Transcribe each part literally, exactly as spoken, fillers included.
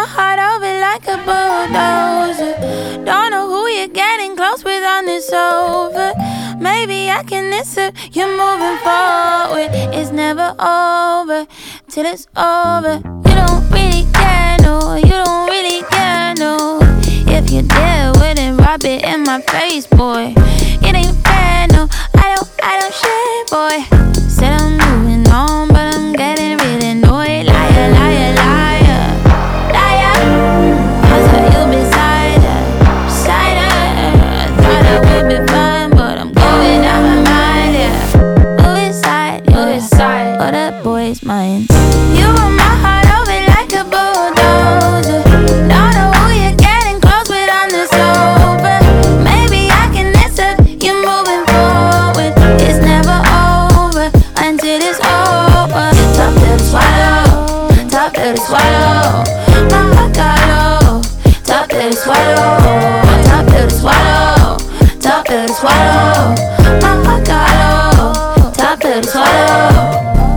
my heart over like a bulldozer. Don't know who you're getting close with on this sofa. Maybe I can miss it. You're moving forward. It's never over till it's over. You don't really care, no. You don't really care, no. If you deal with it, rub it in my face, boy. It ain't fair, no. I don't, I don't share, boy. Said I'm moving on, but I'm getting really annoyed. Liar, liar, liar, liar. I saw you beside her, beside her. Thought I would be fine, but I'm going out my mind, yeah. Move inside, move inside, but that boy's mine. You want my heart over like a bulldozer. Don't know who you're getting close with on the sofa. Maybe I can miss it. You're moving forward. It's never over until it's over. Top to the swallow, top to the swallow. My heart got low. Top to the swallow, top to the swallow, top to the swallow. My heart got low. Top to the swallow.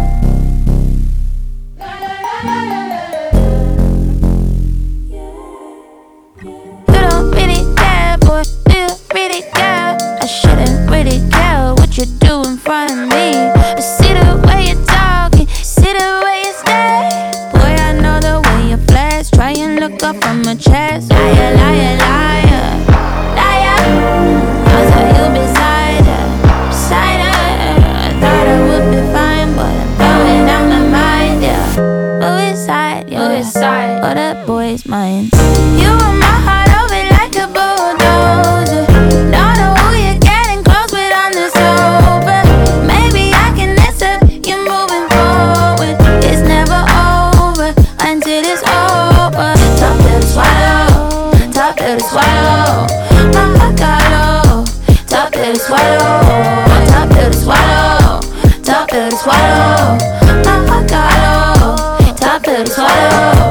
You don't really care, boy. Do you really care? I shouldn't really care what you do in front of me. I see the way you're talking, see the way you stare. Boy, I know the way you flash. Try and look up from my chest. Liar, liar, liar, liar. I saw you beside her, beside her. I thought I would be fine, but I'm going out my mind, yeah. Move inside, move inside, but that boy's mine. You want my heart over like a bulldozer. Don't know who you're getting close with on the sofa. Maybe I can miss it. You're moving forward. It's never over until it's over. Top to the swallow, top to the swallow. My heart got low. Top to the swallow, top to the swallow, top to the swallow. My heart got low. Top to the swallow.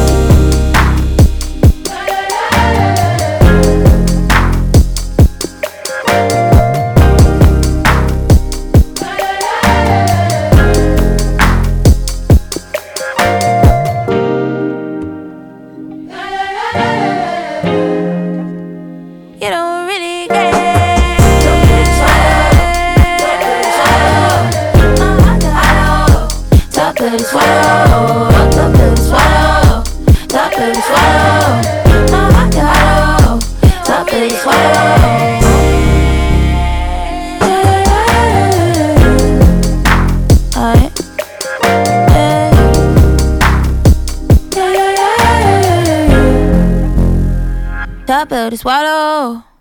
You don't really care. Top to the swallow, top to the swallow, top to the swallow. My heart got low. Top to the swallow. Alright. Top of the swallow.